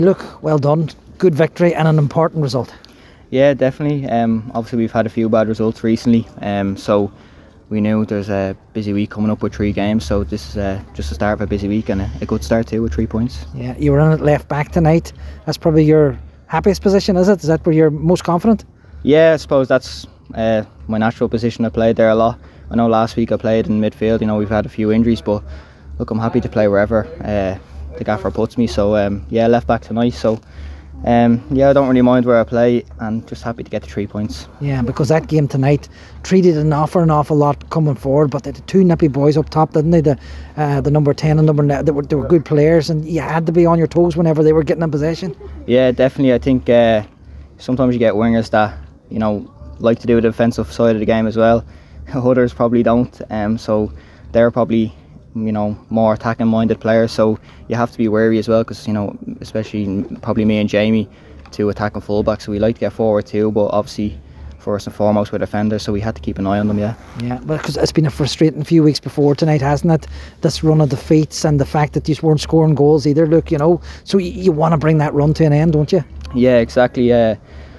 Look, well done. Good victory and an important result. Yeah, definitely. Obviously, we've had a few bad results recently, so we knew there's a busy week coming up with 3 games. So this is just the start of a busy week and a good start too with 3 points. Yeah, you were in at left back tonight. That's probably your happiest position, is it? Is that where you're most confident? Yeah, I suppose that's my natural position. I played there a lot. I know last week I played in midfield. We've had a few injuries, but look, I'm happy to play wherever the gaffer puts me. So yeah, left back tonight. So yeah, I don't really mind where I play, and just happy to get the 3 points. Yeah, because that game tonight treated an awful lot coming forward, but they had 2 nippy boys up top, didn't they? The number 10 and number 9, they were good players, and you had to be on your toes whenever they were getting in possession. Yeah, definitely. I think sometimes you get wingers that like to do the defensive side of the game as well. Others probably don't. So they're probably more attacking minded players, so you have to be wary as well, because especially probably me and Jamie, 2 attacking fullbacks, so we like to get forward too, but obviously first and foremost we're defenders, so we had to keep an eye on them. Yeah, because it's been a frustrating few weeks before tonight, hasn't it? This run of defeats and the fact that you weren't scoring goals either. Look, so you want to bring that run to an end, don't you? Yeah, exactly. I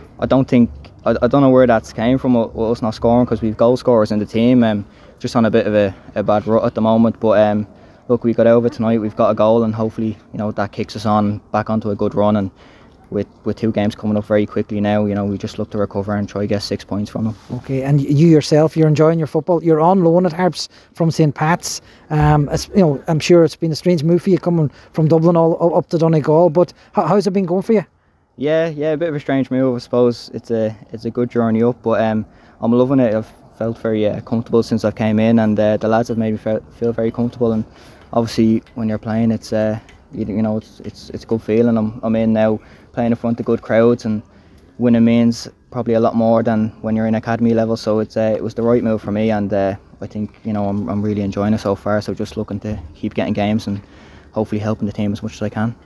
don't know where that's came from, us not scoring, because we've goal scorers in the team. Just on a bit of a bad rut at the moment, but look, we got over tonight, we've got a goal, and hopefully that kicks us on back onto a good run, and with 2 games coming up very quickly now, we just look to recover and try to get 6 points from them. Okay, and you yourself, you're enjoying your football. You're on loan at Harps from St. Pat's. I'm sure it's been a strange move for you coming from Dublin all up to Donegal, but how's it been going for you? Yeah, a bit of a strange move, I suppose. It's a good journey up, but I'm loving it. I've felt very comfortable since I came in, and the lads have made me feel very comfortable. And obviously, when you're playing, it's it's a good feeling. I'm in now, playing in front of good crowds, and winning means probably a lot more than when you're in academy level. So it was the right move for me, and I think I'm really enjoying it so far. So just looking to keep getting games and hopefully helping the team as much as I can.